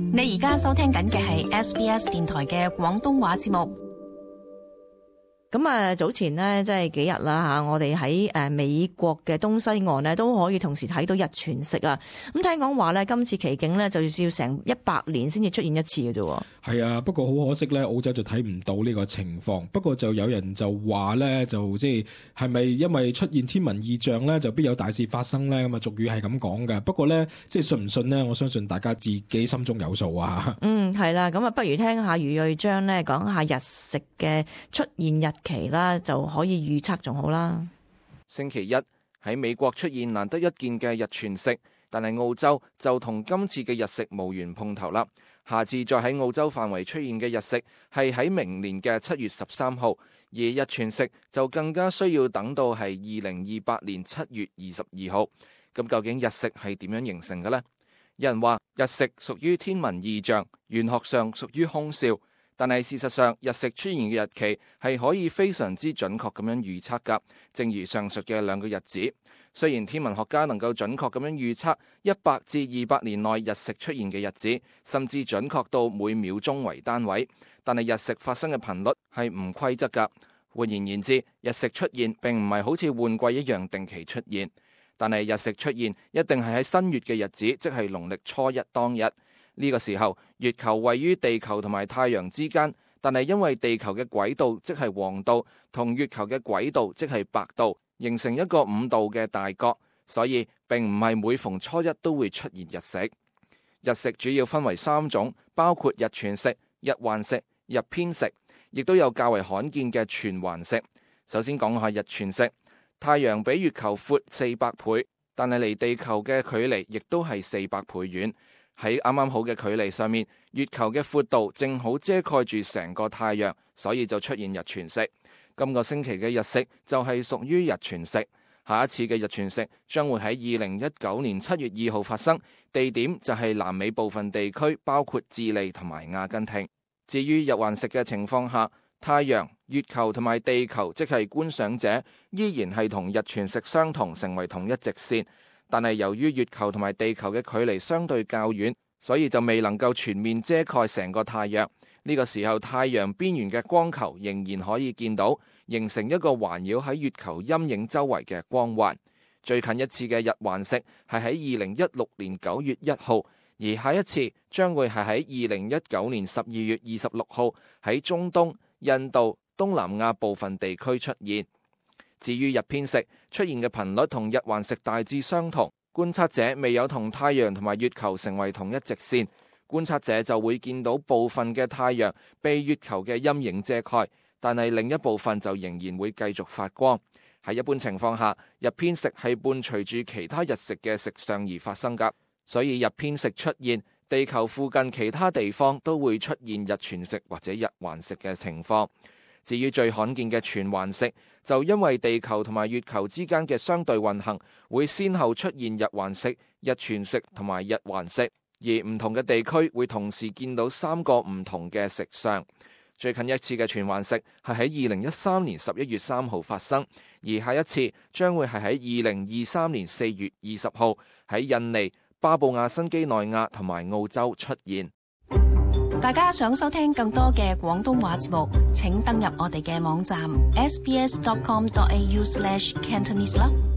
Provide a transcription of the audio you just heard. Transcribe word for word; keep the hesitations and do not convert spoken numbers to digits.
你而家收聽緊嘅係 S B S 電台嘅廣東話節目。 咁啊，早前呢，即係幾日啦吓，我哋喺誒美國嘅東西岸呢都可以同時睇到日全食啊。咁聽講話呢，今次奇景呢就要成一百年先至出現一次嘅啫。 係啊，不過好可惜咧，澳洲就睇唔到呢個情況。不過就有人就話咧，就即係係咪因為出現天文異象咧，就必有大事發生咧？咁啊，俗語係咁講嘅。不過咧，即係信唔信呢？我相信大家自己心中有數啊。 嗯，係啦，咁啊，不如聽下余瑞章咧講下日食嘅出現日期啦，就可以預測仲好啦。 星期一喺美國出現難得一見嘅日全食，但係澳洲就同今次嘅日食無緣碰頭啦。下次再喺澳洲範圍出現嘅日食係喺明年嘅七月十三號，而日全食就更加需要等到係二零二八年七月二十二號。咁究竟日食係點樣形成嘅呢？有人話日食屬於天文異象，玄學上屬於空兆，但係事實上日食出現嘅日期係可以非常之準確咁樣預測㗎。正如上述嘅兩個日子，雖然天文學家能夠準確咁樣預測一百至二百年內日食出現嘅日子，甚至準確到每秒鐘為單位，但係日食發生嘅頻率係唔規則㗎。換言言之，日食出現並唔係好似換季一樣定期出現，但係日食出現一定係喺新月嘅日子，即係農曆初一當日。呢個時候，月球位於地球同埋太陽之間，但係因為地球嘅軌道即係黃道，同月球嘅軌道即係白道，形成一個五度嘅大角，所以並唔係每逢初一都會出現日食。日食主要分為三種，包括日全食、日環食、日偏食，亦都有較為罕見嘅全環食。首先講下日全食，太陽比月球闊四百倍，但係離地球嘅距離亦都係四百倍遠。喺啱啱好嘅距離上面，月球嘅闊度正好遮蓋住成個太陽，所以就出現日全食。今個星期嘅日食就係屬於日全食。下一次嘅日全食將會喺二零一九年七月二號發生，地點就係南美部分地區，包括智利同埋阿根廷。至於日環食嘅情況下，太陽、月球同埋地球即係觀賞者，依然係同日全食相同，成為同一直線。但係由於月球同埋地球嘅距離相對較遠，所以就未能夠全面遮蓋成個太陽。呢個時候，太陽邊緣嘅光球仍然可以見到，形成一個環繞喺月球陰影周圍嘅光環。最近一次嘅日環食係喺二零一六年九月一號，而下一次將會係喺二零一九年十二月二十六號喺中東、印度、東南亞部分地區出現。至於日偏食出現嘅頻率同日環食大致相同，觀察者未有同太陽同埋月球成為同一直線，觀察者就會見到部分嘅太陽被月球嘅陰影遮蓋，但係另一部分就仍然會繼續發光。喺一般情況下，日偏食係伴隨住其他日食嘅食相而發生㗎，所以日偏食出現，地球附近其他地方都會出現日全食或者日環食嘅情況。至於最罕見嘅全環食，就因為地球同埋月球之間嘅相對運行，會先後出現日環食、日全食同埋日環食，而唔同嘅地區會同時見到三個唔同嘅食相。最近一次嘅全環食係喺二零一三年十一月三號發生，而下一次將會係喺二零二三年四月二十號喺印尼、巴布亞新畿內亞同埋澳洲出現。 大家想收聽更多嘅廣東話節目，請登入我哋嘅網站 s b s dot com dot a u slash cantonese 啦。